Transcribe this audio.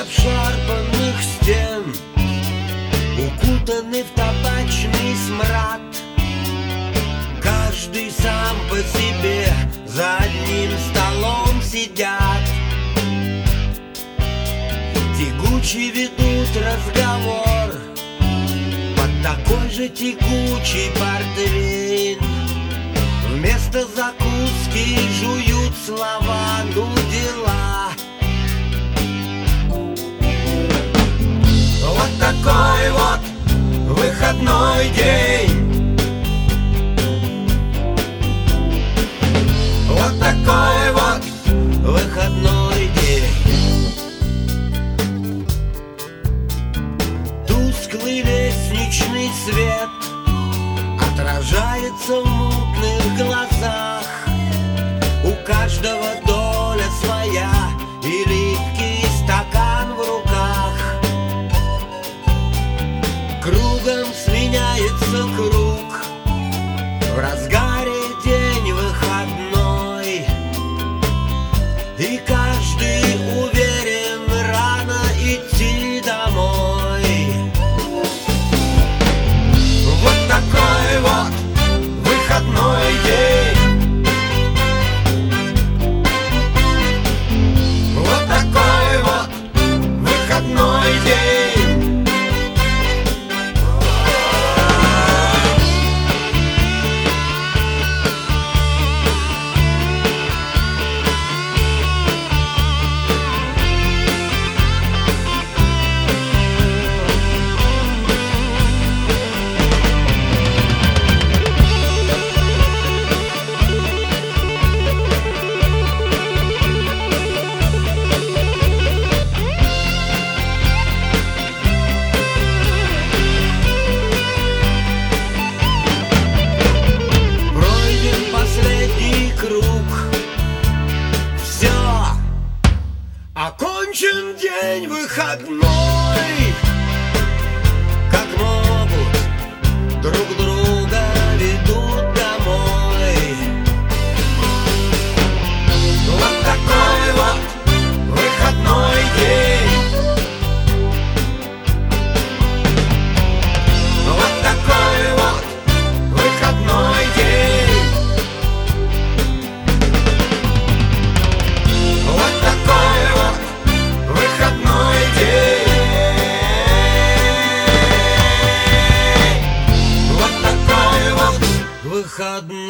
обшарпанных стен, укутаны в табачный смрад. Каждый сам по себе за одним столом сидят, тягуче ведут разговор под такой же тягучий портвейн. Вместо закуски жуют слова, ну дела. Вот такой вот выходной день, вот такой вот выходной день. Тусклый лестничный свет отражается в мутных глазах. У каждого доля своя и липкий стакан в руках. Кругом сменяется круг, в разгаре день выходной, и каждый уверен рано идти домой. Вот такой вот выходной день, вот такой вот выходной день. Окончен день выходной, как могут друг друга ведут домой. Вот такой вот выходной день, вот такой вот выходной день, вот такой вот выходной день, вот такой вот выходной.